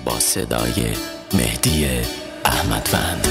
با صدای مهدی احمدوند.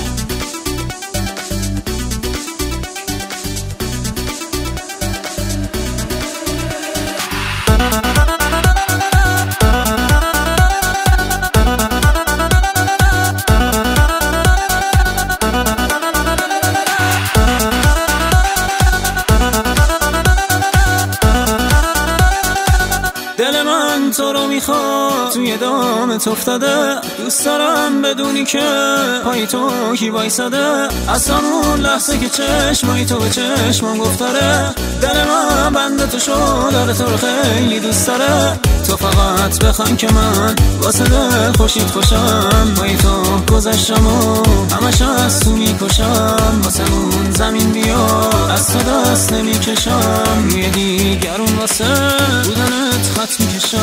دل من تو رو میخواد، توی دامت افتاده، دوست دارم بدونی که پای تو کی وایساده. از همون لحظه که چشمای تو به چشمم گفتاره، دل من بنده تو شد، داره تو رو خیلی دوست داره. تو فقط بخوان که من واسه دل خوشید خوشم، پای تو گذشتم و همش از تو میکشم. واسه اون زمین بیا از تو دست نمیکشم، روی دیگرون واسه بودنت خط میکشم.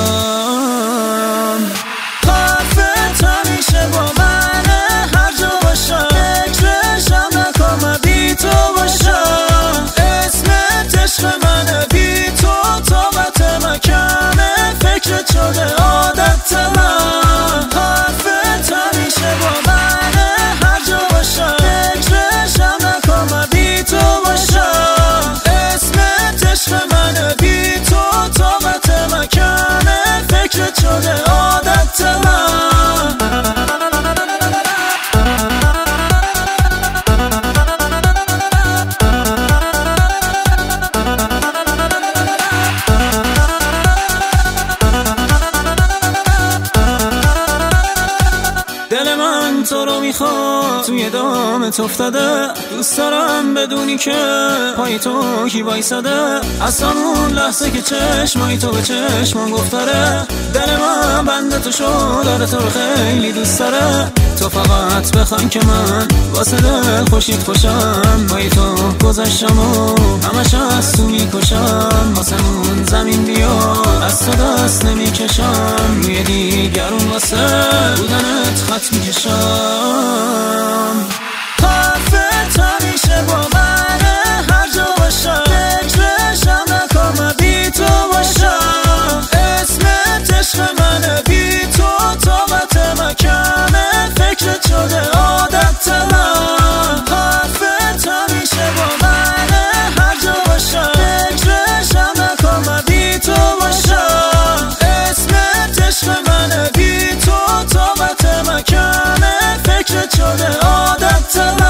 حرفت همیشه با منه، هر جا باشم فکرشم نکن من بی تو باشم. اسمت عشق منه، بی تو طاقت من کمه، فکرت شده عادت من. حرفت همیشه با منه، هر جا باشم فکرشم نکن من بی تو باشم. اسمت عشق منه، بی تو طاقت من کمه، فکرت شده عادت من. دل من تو رو میخواد، توی دامت افتاده، دوست دارم بدونی که پای تو کی وایساده. از همون لحظه که چشمای تو به چشمم گفتاره، دل من بنده تو شد، داره تو رو خیلی دوست داره. تو فقط بخوان که من واسه دل خوشید خوشم، پای تو گذشتم و همش از تو میکشم. واسه اون زمین بیا از تو دست نمیکشم، روی دیگرون واسه بودنت خط میکشم. حرفت همیشه با منه، هر جا باشم فکرشم نکن من بی تو باشم. اسمت عشق منه، بی تو طاقت من کمه، فکرت شده عادت من. حرفت همیشه با منه، هر جا باشم فکرشم نکن من بی تو باشم. اسمت عشق منه، بی تو طاقت من کمه، فکرت شده عادت من.